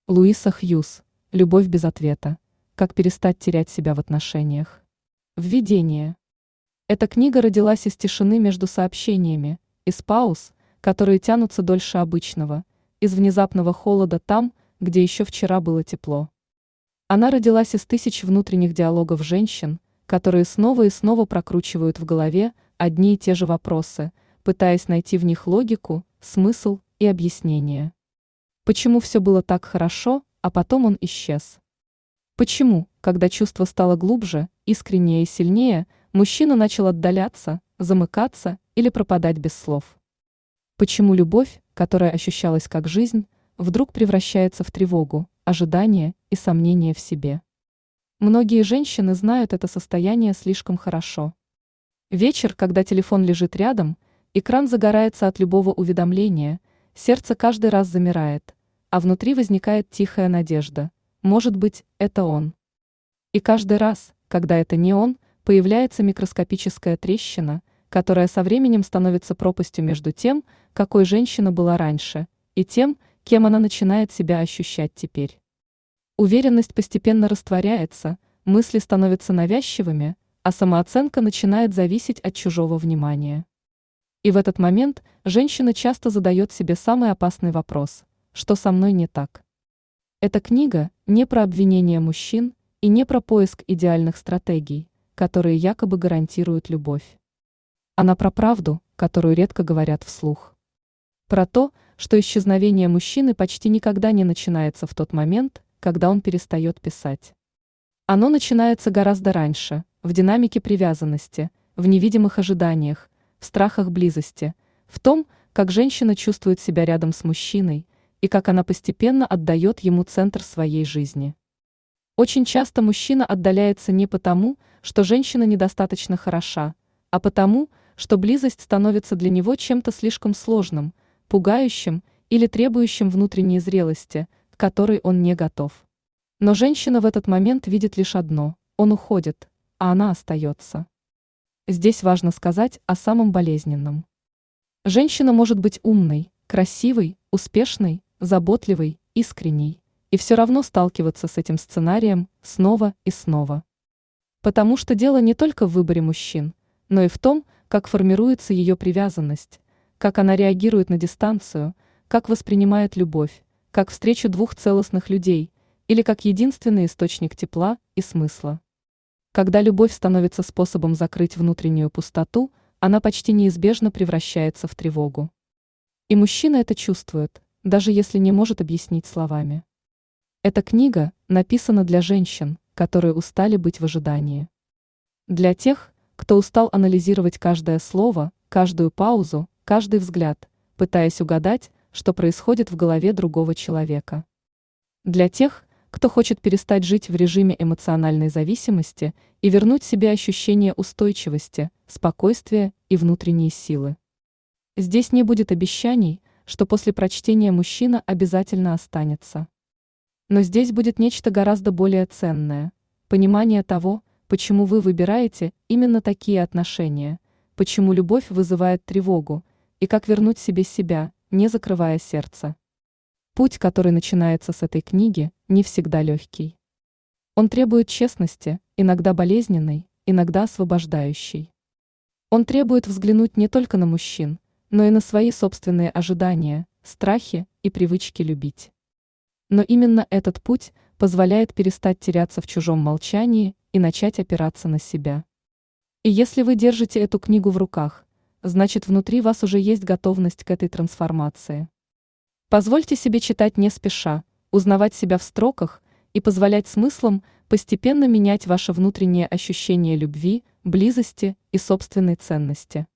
Луиса Хьюз. Любовь без ответа. Как перестать терять себя в отношениях. Введение. Эта книга родилась из тишины между сообщениями, из пауз, которые тянутся дольше обычного, из внезапного холода там, где еще вчера было тепло. Она родилась из тысяч внутренних диалогов женщин, которые снова и снова прокручивают в голове одни и те же вопросы, пытаясь найти в них логику, смысл и объяснение. Почему все было так хорошо, а потом он исчез? Почему, когда чувство стало глубже, искреннее и сильнее, мужчина начал отдаляться, замыкаться или пропадать без слов? Почему любовь, которая ощущалась как жизнь, вдруг превращается в тревогу, ожидание и сомнение в себе? Многие женщины знают это состояние слишком хорошо. Вечер, когда телефон лежит рядом, экран загорается от любого уведомления, сердце каждый раз замирает, а внутри возникает тихая надежда. Может быть, это он. И каждый раз, когда это не он, появляется микроскопическая трещина, которая со временем становится пропастью между тем, какой женщина была раньше, и тем, кем она начинает себя ощущать теперь. Уверенность постепенно растворяется, мысли становятся навязчивыми, а самооценка начинает зависеть от чужого внимания. И в этот момент женщина часто задает себе самый опасный вопрос: что со мной не так? Эта книга не про обвинение мужчин и не про поиск идеальных стратегий, которые якобы гарантируют любовь. Она про правду, которую редко говорят вслух. Про то, что исчезновение мужчины почти никогда не начинается в тот момент, когда он перестает писать. Оно начинается гораздо раньше, в динамике привязанности, в невидимых ожиданиях, в страхах близости, в том, как женщина чувствует себя рядом с мужчиной и как она постепенно отдает ему центр своей жизни. Очень часто мужчина отдаляется не потому, что женщина недостаточно хороша, а потому, что близость становится для него чем-то слишком сложным, пугающим или требующим внутренней зрелости, к которой он не готов. Но женщина в этот момент видит лишь одно: он уходит, а она остается. Здесь важно сказать о самом болезненном. Женщина может быть умной, красивой, успешной, заботливой, искренней, и все равно сталкиваться с этим сценарием снова и снова. Потому что дело не только в выборе мужчин, но и в том, как формируется ее привязанность, как она реагирует на дистанцию, как воспринимает любовь, как встречу двух целостных людей, или как единственный источник тепла и смысла. Когда любовь становится способом закрыть внутреннюю пустоту, она почти неизбежно превращается в тревогу. И мужчина это чувствует, даже если не может объяснить словами. Эта книга написана для женщин, которые устали быть в ожидании. Для тех, кто устал анализировать каждое слово, каждую паузу, каждый взгляд, пытаясь угадать, что происходит в голове другого человека. Для тех, кто хочет перестать жить в режиме эмоциональной зависимости и вернуть себе ощущение устойчивости, спокойствия и внутренней силы. Здесь не будет обещаний, что после прочтения мужчина обязательно останется. Но здесь будет нечто гораздо более ценное – понимание того, почему вы выбираете именно такие отношения, почему любовь вызывает тревогу, и как вернуть себе себя, не закрывая сердце. Путь, который начинается с этой книги, не всегда легкий. Он требует честности, иногда болезненной, иногда освобождающей. Он требует взглянуть не только на мужчин, но и на свои собственные ожидания, страхи и привычки любить. Но именно этот путь позволяет перестать теряться в чужом молчании и начать опираться на себя. И если вы держите эту книгу в руках, значит, внутри вас уже есть готовность к этой трансформации. Позвольте себе читать не спеша, узнавать себя в строках и позволять смыслам постепенно менять ваше внутреннее ощущение любви, близости и собственной ценности.